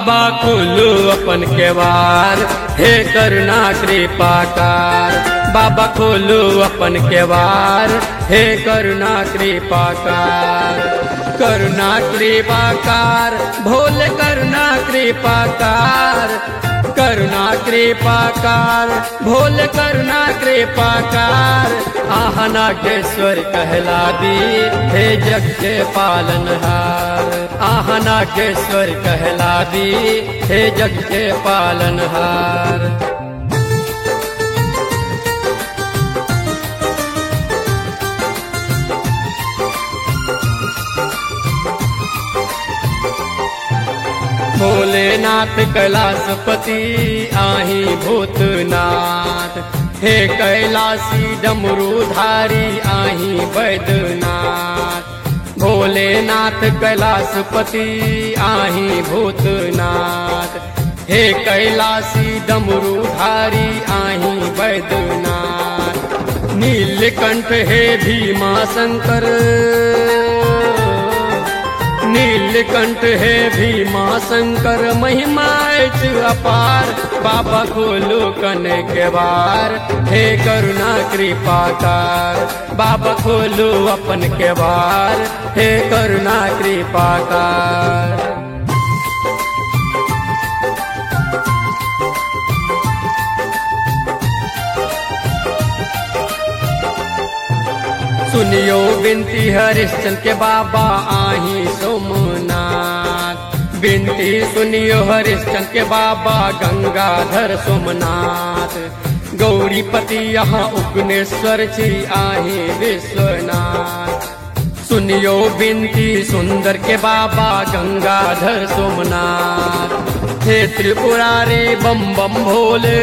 बाबा खोलो अपन केवार, हे करुणा कृपाकार। बाबा खोलो अपन केवार, हे करुणा कृपाकार। करुणा कृपाकार भोले करुणा कृपाकार, करुणा कृपाकार भोले करुणा कृपाकार। आहा नागेश्वर कहलादी हे जग के पालनहार, आहा नागेश्वर कहलादी हे जग के पालनहार। भोलेनाथ कैलाशपति आही भूतनाथ, हे कैलाशी डमरूधारी आही वैद्यनाथ। भोलेनाथ कैलाशपति आही भूतनाथ, हे कैलाशी डमरूधारी आही वैद्यनाथ। नीलकंठ हे भीमा शंकर, नीलकंठ है भीमा शंकर महिमा अपार। बाबा खोलो कन केवार, हे करुणा कृपाकार। बाबा खोलो अपन केवार, हे करुणा कृपाकार। सुनियो बिनती हरिश्चंद्र के बाबा आही सोमनाथ। बिनती सुनियो हरिश्चंद्र के बाबा गंगाधर सोमनाथ। गौरीपति यहाँ उग्नेश्वर जी आही विश्वनाथ। सुनियो बिनती सुंदर के बाबा गंगाधर सोमनाथ। हे त्रिपुरारी बम बम भोले,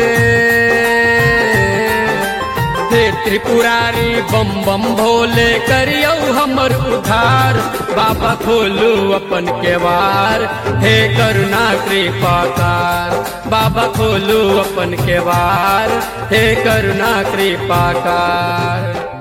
हे त्रिपुरारी बम बम भोले करियो हमर उद्धार। बाबा खोलो अपन केवार, हे करुणा कृपाकार। बाबा खोलो अपन केवार, हे करुणा कृपाकार।